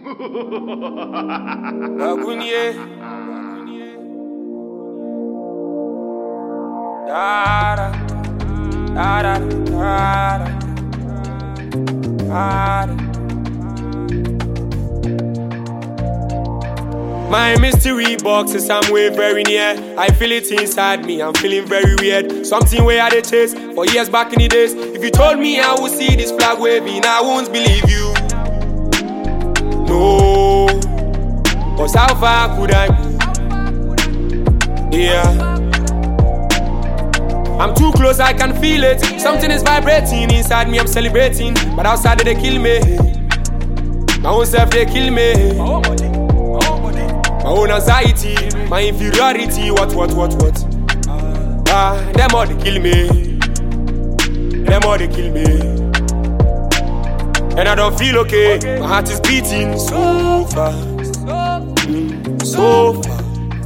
Agunye. Da da da da da da. My mystery box is somewhere very near. I feel it inside me, I'm feeling very weird. Something where I did chase for years back in the days. If you told me I would see this flag waving, I won't believe you. No, cause how far could I be? Yeah, I'm too close, I can feel it. Something is vibrating inside me, I'm celebrating. But outside they kill me. My own self they kill me. My own anxiety, my inferiority, what? Them all they kill me. Them all they kill me. And I don't feel okay. My heart is beating so fast, so fast,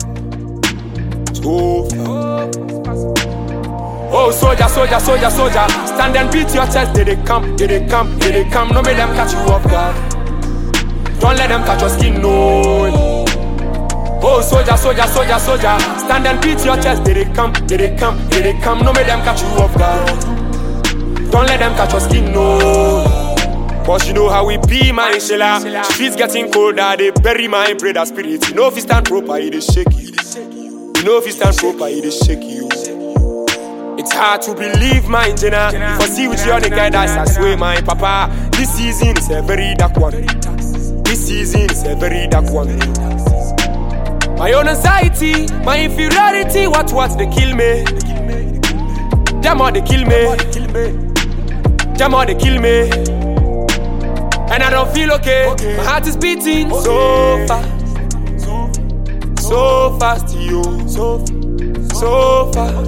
so fast. Oh, soldier, stand and beat your chest. They come. No make them catch you off guard. Don't let them catch your skin, no. Oh, soldier, stand and beat your chest. They come. No make them catch you off guard. Don't let them catch your skin, no. Cause you know how we be, my Shella. Streets getting colder, they bury my brother spirit. You know if you stand proper, it is shaky. You know if you stand proper, it is shaky. It's hard to believe, my Jenna. If I see with you on the guy, that's I swear, my papa. This season is a very dark one. This season is a very dark one. My own anxiety, my inferiority, what they kill me. Them all they kill me. Them all they kill me. And I don't feel okay. My heart is beating so fast. So fast, yo. So fast.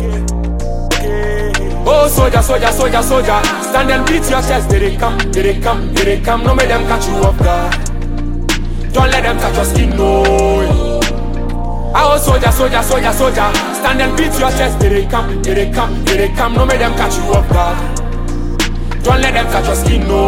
Oh, soldier, stand and beat your chest. They come. No make them catch you off guard. Don't let them touch your skin, no. Oh, soldier, stand and beat your chest. They come. No make them catch you off guard. Don't let them touch your skin, no.